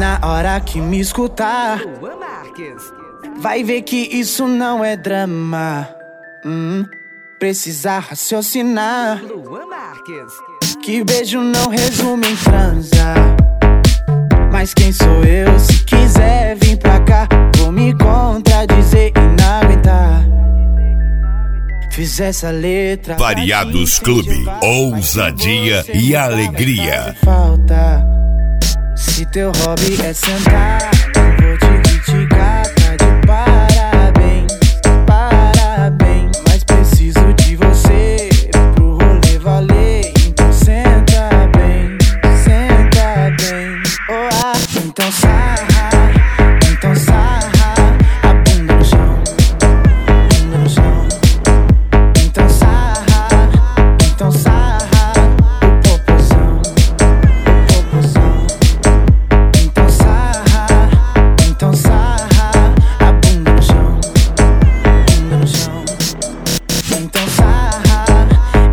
na hora que me escutar, vai ver que isso não é drama. Precisa raciocinar, que beijo não resume em transar. Mas quem sou eu? Se quiser vir pra cá, vou me contradizer e não aguentar. Fiz essa letra Variados Clube, ousadia e alegria. Falta. Se teu hobby é sentar, eu vou te criticar, tá de parabéns, parabéns. Mas preciso de você pro rolê valer. Então senta bem, oh, então sarra, a bunda no chão, bunda no chão. Então sarra, o popozão, o popozão. Então sarra, a bunda no chão, bunda no chão. Então sarra,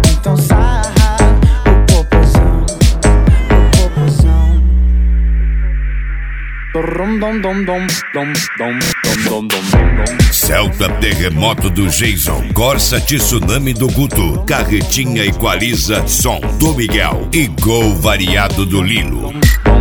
o popozão, o popozão. Celta Terremoto do Jason, Corsa Tsunami do Guto, Carretinha Equaliza, Som do Miguel e Gol Variado do Lilo.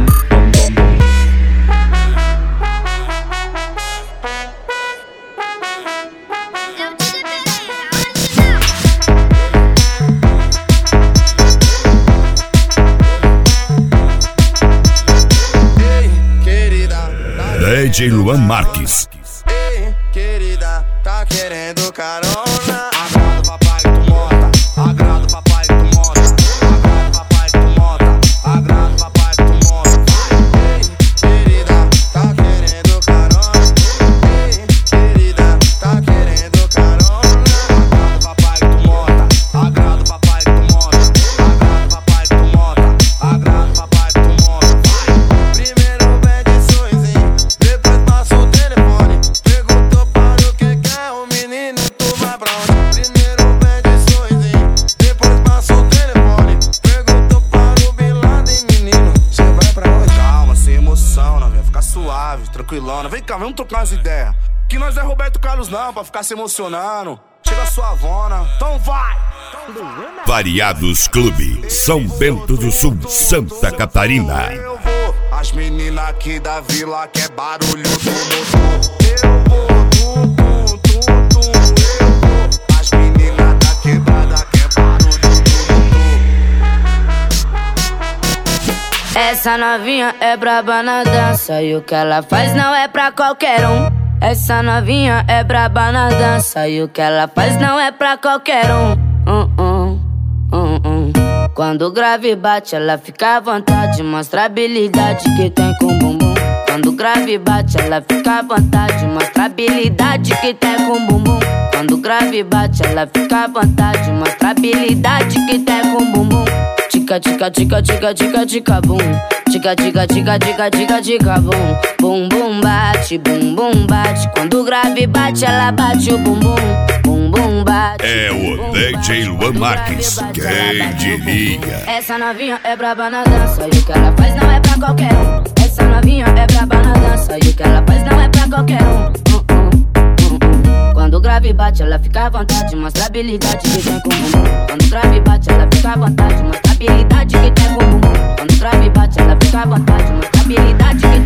DJ Luan Marques. Ei, querida, tá querendo carona? Agrada o papai que tu mota, agrada o papai que tu mota, agrada o papai que tu mota, agrada o papai que tu mota. Ei, querida, tá querendo carona? Ei, querida, tá querendo carona? Agrada o papai que tu mota, agrada o papai que tu mota, agrada o papai que tu mota, agrada o papai que tu mota. Primeiro pede sorrisinho, depois passa o telefone. Perguntou para o que quer o menino, tu vai pra onde? Primeiro pede sorrisinho, depois passa o telefone. Perguntou para o Bin Laden, menino, cê vai pra onde? Calma, sem emoção, não, ficar suave, tranquilona. Vem cá, vamos trocar umas ideias. Que nós não é Roberto Carlos não, pra ficar se emocionando. Chega a suavona, então vai! Variados Clube, São Bento do Sul, Santa Catarina. Eu vou, as meninas aqui da vila quer barulho do motor. Eu vou, tum. Eu vou, as meninas da quebrada quer barulho do motor. Essa novinha é braba na dança e o que ela faz não é pra qualquer um. Essa novinha é braba na dança e o que ela faz não é pra qualquer um. Quando o grave bate, ela fica à vontade, mostra a habilidade que tem com o bumbum. Quando o grave bate, ela fica à vontade, mostra a habilidade que tem com o bumbum. Quando o grave bate, ela fica à vontade, mostra a habilidade que tem com o bumbum. Tica, tica, tica, tica, tica, tica, bum. Tica, tica, tica, tica, tica, tica, bum. Bum, bum, bate, bum, bum, bate. Quando o grave bate, ela bate o bumbum. Bum, bum, bate. É o DJ Luan Marques, quem diria? Essa novinha é braba na dança e o que ela faz não é pra qualquer um. Essa novinha é braba na dança e o que ela faz não é pra qualquer um. Quando o grave bate, ela fica à vontade, mostra a habilidade que tem com o bumbum. Quando o grave bate, ela fica à vontade, mostra a habilidade que tem com o bumbum. Quando o grave bate, ela fica à vontade, mostra a habilidade que